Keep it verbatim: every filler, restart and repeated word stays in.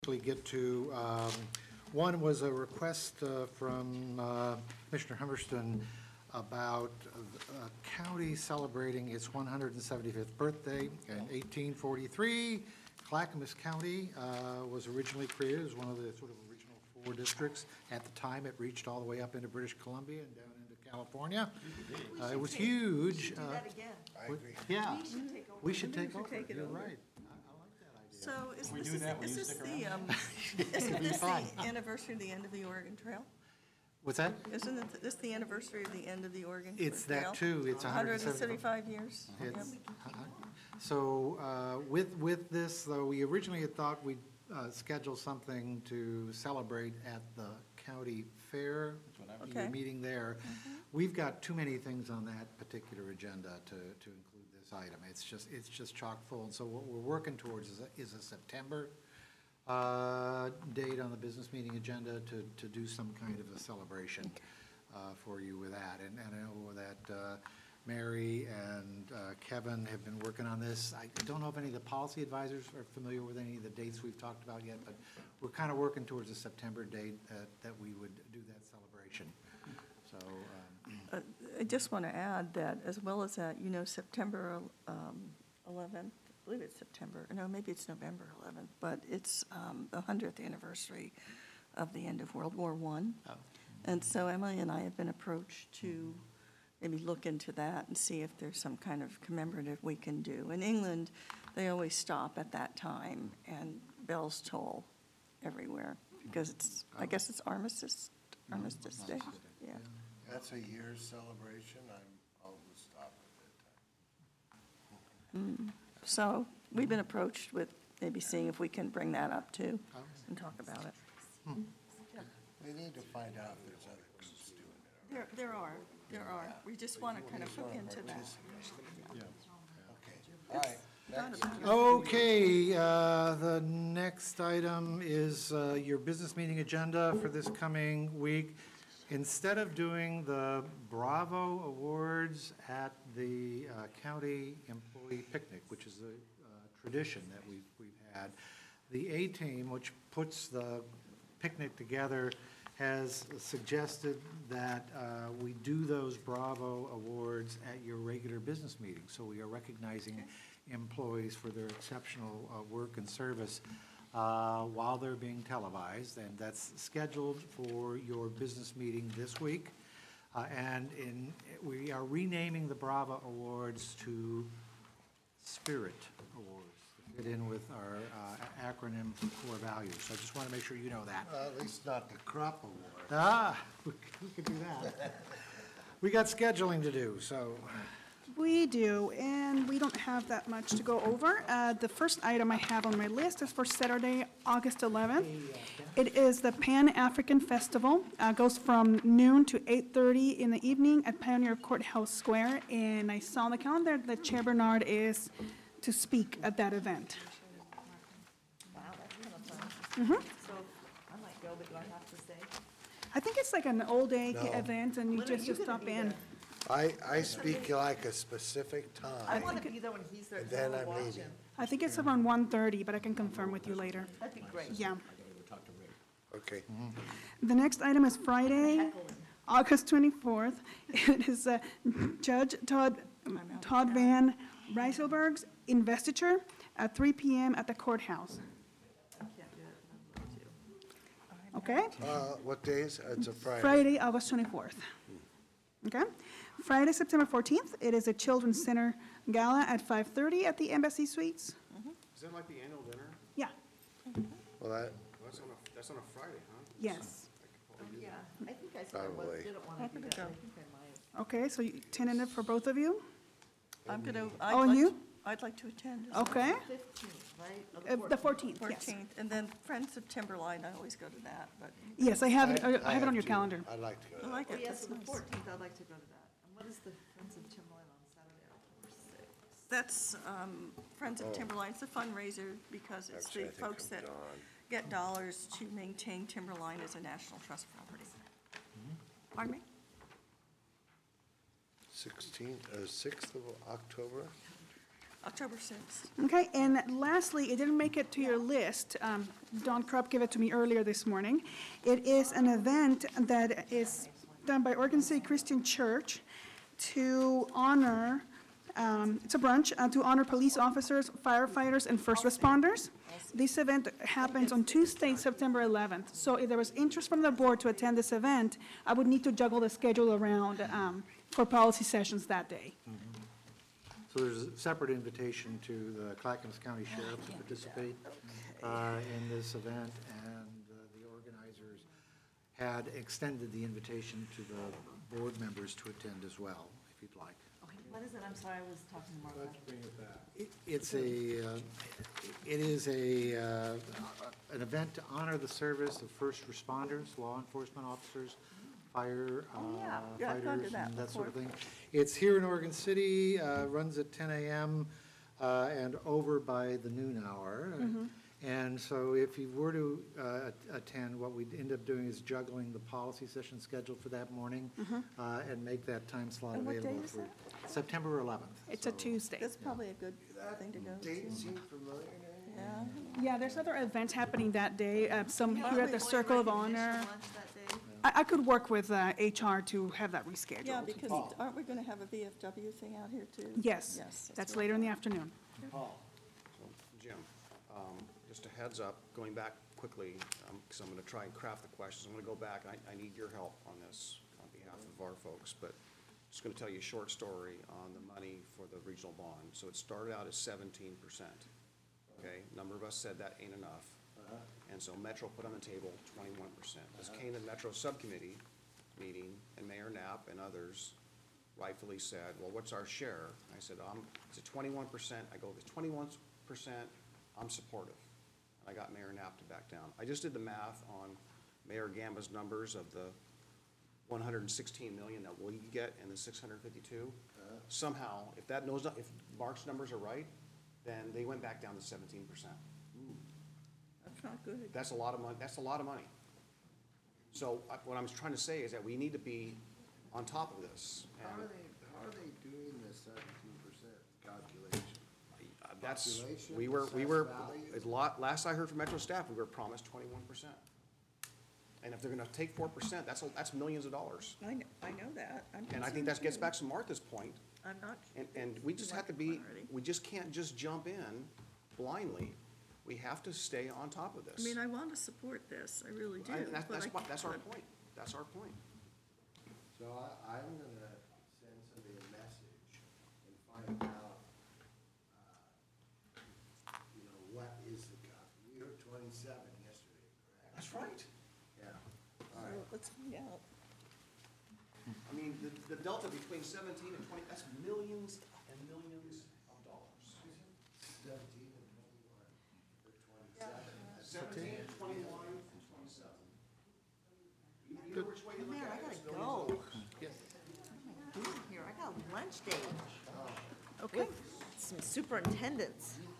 Get to, um, one was a request uh, from uh, Commissioner Humberston about a county celebrating its one hundred seventy-fifth birthday in eighteen forty-three. Clackamas County uh, was originally created as one of the sort of original four districts. At the time, it reached all the way up into British Columbia and down into California. Uh, It was huge. We should do Uh, that again. I agree. Yeah, We should take over. we should We take should over. take it You're over. right. So is we this, do is that, will is you this stick the, um, It'd isn't be this fun. the anniversary of the end of the Oregon Trail? What's that? Isn't it this the anniversary of the end of the Oregon Trail? It's that too. It's one hundred seventy-five. seventy-five years. Yep. It's, so uh, with, with this, though, we originally had thought we'd uh, schedule something to celebrate at the county fair. Okay. Your meeting there. We've got too many things on that particular agenda to, to include this item. It's just, it's just chock full. And so what we're working towards is a, is a September uh, date on the business meeting agenda to, to do some kind of a celebration uh, for you with that. And, and I know that uh, Mary and uh, Kevin have been working on this. I don't know if any of the policy advisors are familiar with any of the dates we've talked about yet, but we're kind of working towards a September date that, that we would do that celebration. So, um, Uh, I just want to add that, as well as that, you know, September um, eleventh, I believe it's September, no, maybe it's November eleventh, but it's um, the hundredth anniversary of the end of World War One. Oh. And so Emily and I have been approached to maybe look into that and see if there's some kind of commemorative we can do. In England, they always stop at that time and bells toll everywhere because it's, I guess it's Armistice, Armistice Day, yeah. That's a year's celebration. I'm always stop at that time. So we've been approached with maybe seeing if we can bring that up too and talk about it. We need to find out if there's other groups doing it. There, there are, there are. We just want to kind of look into that. Okay, all right. Next. Okay, uh, the next item is uh, your business meeting agenda for this coming week. Instead of doing the Bravo Awards at the uh, county employee picnic, which is a uh, tradition that we've, we've had, the A-Team, which puts the picnic together, has suggested that uh, we do those Bravo Awards at your regular business meeting. So we are recognizing employees for their exceptional uh, work and service uh, while they're being televised, and that's scheduled for your business meeting this week. Uh, and in, we are renaming the Bravo Awards to Spirit Awards, to fit in with our uh, acronym for core values. So I just want to make sure you know that. Well, at least not the crop award. Ah, we we could do that. We got scheduling to do, so. We do, and we don't have that much to go over. Uh, The first item I have on my list is for Saturday, August eleventh. It is the Pan-African Festival. Uh, Goes from noon to eight thirty in the evening at Pioneer Courthouse Square. And I saw on the calendar that Chair Bernard is to speak at that event. Wow, that's kind of fun. So I might go, but do I have to stay? I think it's like an all-day No. event, and you When are just you just gonna stop be in. there? I, I speak like a specific I time. want to be there when he's there. And 'cause I then wanna I'm watch leaving. him. I think it's around one thirty, but I can confirm with you later. That'd be great. Yeah. Okay. The next item is Friday, August twenty-fourth. It is uh, Judge Todd, Todd Van Rysselberg's investiture at three P M at the courthouse. I can't do it, but I'm going to. Okay? Uh, what days? It's a Friday. Friday, August twenty-fourth. Okay? Friday, September fourteenth, it is a Children's Center Gala at five thirty at the Embassy Suites. Is that like the annual dinner? Yeah, Well, that, Well, that's on a, that's on a Friday, huh? yes. Yeah, I think I said I was, Probably. didn't want to do that, but I think I might. Okay, so you- tentative for both of you? I'm going to, Oh, I'd and like, you? to- I'd like to attend. as well. Okay. Fifteenth, right? Uh, The fourteenth, yes. Fourteenth, and then Friends of Timberline, I always go to that, but. Yes, I have it, I have it on your to. calendar. I'd like to go to I that. like Oh, it, yes, that's the nice. fourteenth, I'd like to go to that. And what is the Friends of Timberline on Saturday, October sixth? That's um, Friends of Timberline, it's a fundraiser because it's Actually, the I think folks I'm that gone. get dollars to maintain Timberline as a national trust property. Pardon me? Sixteenth, uh, sixth of October? October sixth. Okay, and lastly, it didn't make it to your list. Um, Don Krupp gave it to me earlier this morning. It is an event that is done by Oregon City Christian Church to honor, um, it's a brunch, uh, to honor police officers, firefighters, and first responders. This event happens on Tuesday, September eleventh. So if there was interest from the board to attend this event, I would need to juggle the schedule around um, for policy sessions that day. So there's a separate invitation to the Clackamas County Sheriff to participate uh, in this event, and uh, the organizers had extended the invitation to the board members to attend as well, if you'd like. Okay, what is it? I'm sorry, I was talking to Martha. It- It's a, uh, it is a, uh, an event to honor the service of first responders, law enforcement officers, fire uh, Oh, yeah. Yeah, I've gone to fighters, that and that sort of before. thing. It's here in Oregon City, uh, runs at ten a.m. uh, and over by the noon hour. Mm-hmm. And so if you were to uh, attend, what we'd end up doing is juggling the policy session schedule for that morning uh, and make that time slot Mm-hmm. And what available. day is for September eleventh. It's a Tuesday. That's probably a good thing to go Date to. seem familiar to you? Yeah. Yeah, there's other events happening that day, uh, some Yeah, here at the employee Circle of recognition Honor. lunch that day. I, I could work with uh, H R to have that rescheduled. Yeah, because aren't we going to have a V F W thing out here too? Yes, Yes. that's what I later in the thought. afternoon. Paul? So, Jim, um, just a heads up, going back quickly, because I'm going to try and craft the questions. I'm going to go back. I, I need your help on this on behalf of our folks, but just going to tell you a short story on the money for the regional bond. So it started out as seventeen percent. Okay, a number of us said that ain't enough. And so Metro put on the table twenty-one percent. This came to the Metro Subcommittee meeting, and Mayor Knapp and others rightfully said, well, what's our share? I said, I'm, it's a twenty-one percent. I go, if it's twenty-one percent, I'm supportive. And I got Mayor Knapp to back down. I just did the math on Mayor Gamba's numbers of the one hundred sixteen million that we get and the six hundred fifty-two. Somehow, if that knows, if Mark's numbers are right, then they went back down to seventeen percent. That's not good. That's a lot of money, that's a lot of money. So I- what I'm trying to say is that we need to be on top of this. How And are they, how are they doing the seventeen percent calculation? uh, that's, Population, we were, we were, assessed a lot, last I heard from Metro staff, we were promised twenty-one percent. And if they're gonna take four percent, that's, a- that's millions of dollars. I know, I know that. I'm And I think concerned that gets too. back to Martha's point, I'm not. and, and we just have to be, Clarity. we just can't just jump in blindly. We have to stay on top of I this. mean, I want to support this, I really do. And that's, but that's, I- my- that's our but- point, that's our point. So I, I'm gonna send somebody a message and find out, uh, you know, what is the cut? We were twenty-seven yesterday, correct? That's right. Yeah. So All right. let's find out. I mean, the, the delta between seventeen and twenty, that's millions and millions of dollars. Seventeen and twenty-one, or twenty-seven. Seventeen, twenty-one, and twenty-seven. Either which way you look Mayor, I at it, gotta it's millions of go. dollars. Doing here, I got lunch date. Okay. Some superintendents.